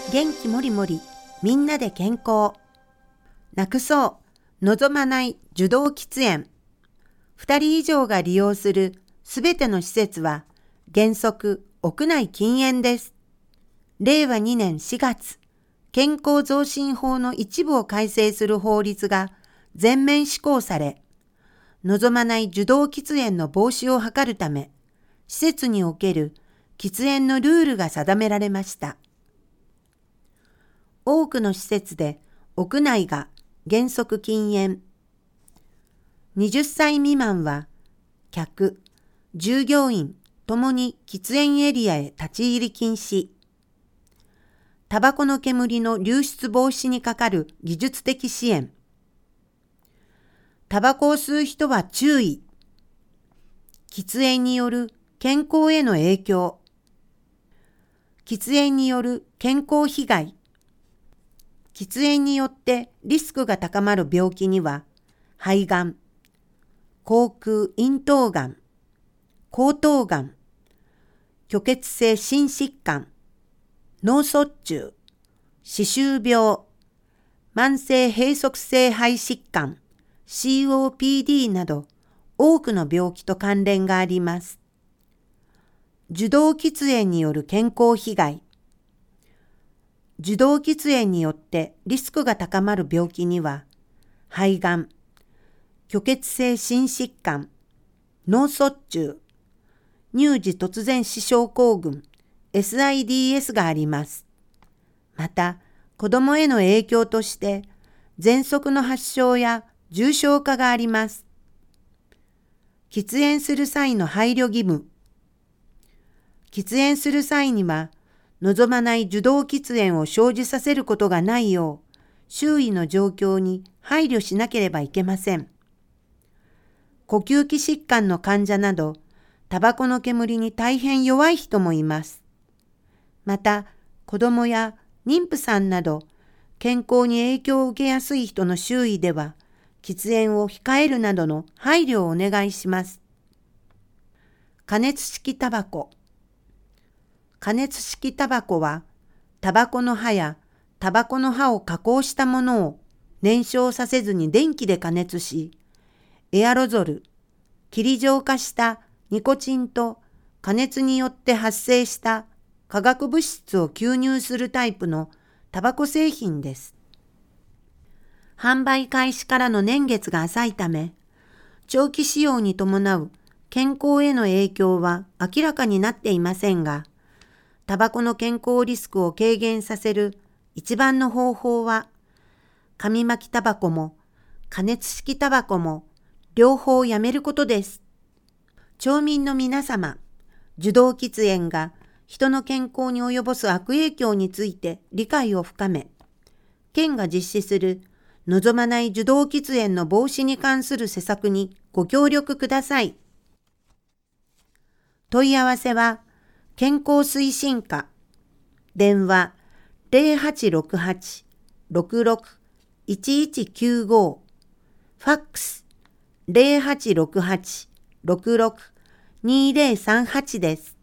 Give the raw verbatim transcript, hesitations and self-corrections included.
元気もりもり、みんなで健康。なくそう、望まない受動喫煙。ふたり以上が利用するすべての施設は原則屋内禁煙です。れいわにねんしがつ、健康増進法の一部を改正する法律が全面施行され、望まない受動喫煙の防止を図るため、施設における喫煙のルールが定められました。多くの施設で屋内が原則禁煙。はたち未満は客、従業員ともに喫煙エリアへ立ち入り禁止。タバコの煙の流出防止にかかる技術的支援。タバコを吸う人は注意。喫煙による健康への影響。喫煙による健康被害。喫煙によってリスクが高まる病気には、肺がん、口腔咽頭がん、喉頭がん、虚血性心疾患、脳卒中、歯周病、慢性閉塞性肺疾患、シーオーピーディー など多くの病気と関連があります。受動喫煙による健康被害。受動喫煙によってリスクが高まる病気には、肺がん、虚血性心疾患、脳卒中、乳児突然死症候群、エスアイディーエス があります。また、子供への影響として、喘息の発症や重症化があります。喫煙する際の配慮義務。喫煙する際には、望まない受動喫煙を生じさせることがないよう、周囲の状況に配慮しなければいけません。呼吸器疾患の患者など、タバコの煙に大変弱い人もいます。また、子供や妊婦さんなど、健康に影響を受けやすい人の周囲では、喫煙を控えるなどの配慮をお願いします。加熱式タバコ。加熱式タバコは、タバコの葉やタバコの葉を加工したものを燃焼させずに電気で加熱し、エアロゾル、霧状化したニコチンと加熱によって発生した化学物質を吸入するタイプのタバコ製品です。販売開始からの年月が浅いため、長期使用に伴う健康への影響は明らかになっていませんが、タバコの健康リスクを軽減させる一番の方法は、紙巻きタバコも加熱式タバコも両方やめることです。町民の皆様、受動喫煙が人の健康に及ぼす悪影響について理解を深め、県が実施する望まない受動喫煙の防止に関する施策にご協力ください。問い合わせは、健康推進課、電話ゼロはちろくはち ろくろく いちいちきゅうご、ファックスゼロはちろくはち ろくろく にゼロさんはちです。